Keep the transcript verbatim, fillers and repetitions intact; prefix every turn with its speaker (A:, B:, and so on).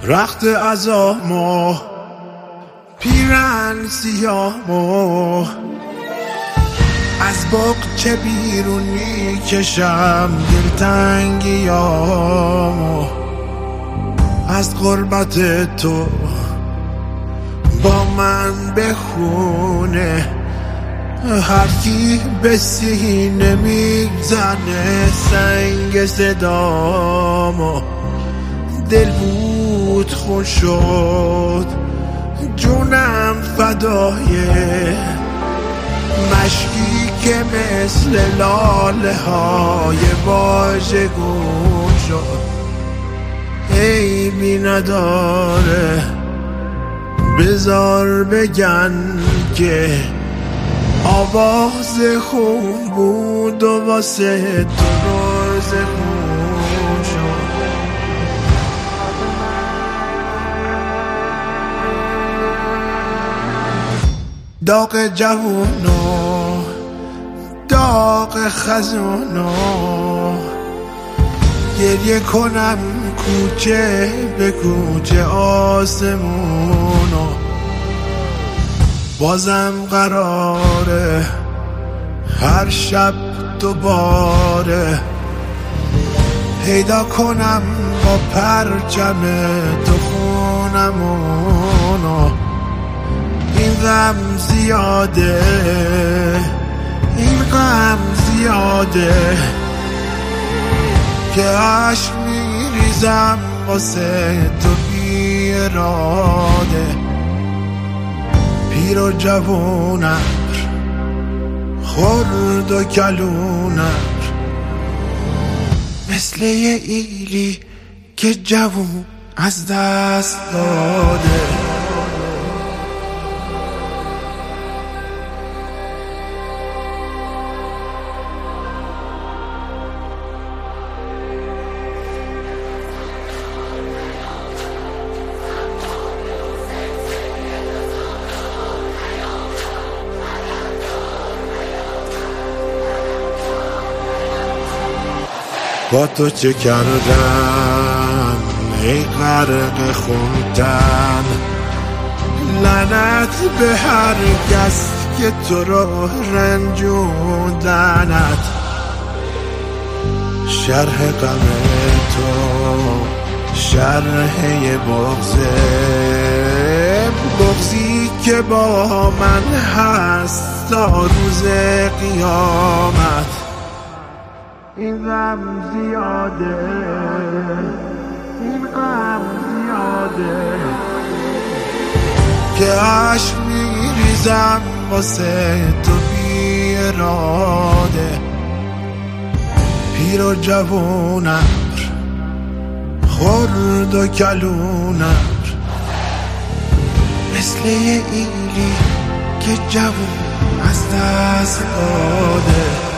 A: رخت عزامو پیرن سیامو از باغچه بیرون میکشم دلتنگیامو از غربت تو با من بخونه هرکی به سینه میزنه سنگ صدامو دل بود خون شد جونم فدای مشکی که مثل لاله های واژگون شد عیبی نداره بذار بگن که آواز خون بود و واسه تو روز خون شد داغ جوونو داغ خزونو گریه کنم کوچه به کوچه آسمونو بازم قراره هر شب دوباره پیدا کنم با پرچم تو خونمونو این غم زیاده این غم زیاده که عشق میریزم واسه تو بی اراده پیر و جوونر خرد و کلونر مثل یه ایلی که جوون از دست داده با تو چه کردم ای غرق خونتن لعنت به هر کس که تو رو رنجوندنت شرح غم تو شرح بغضه بغضی که با من هست تا روز قیامت این غم زیاده این غم زیاده که عشق میریزم واسه تو بی اراده پیر و جوونر خرد و کلونر مثل یه ایلی که جوون از دست داده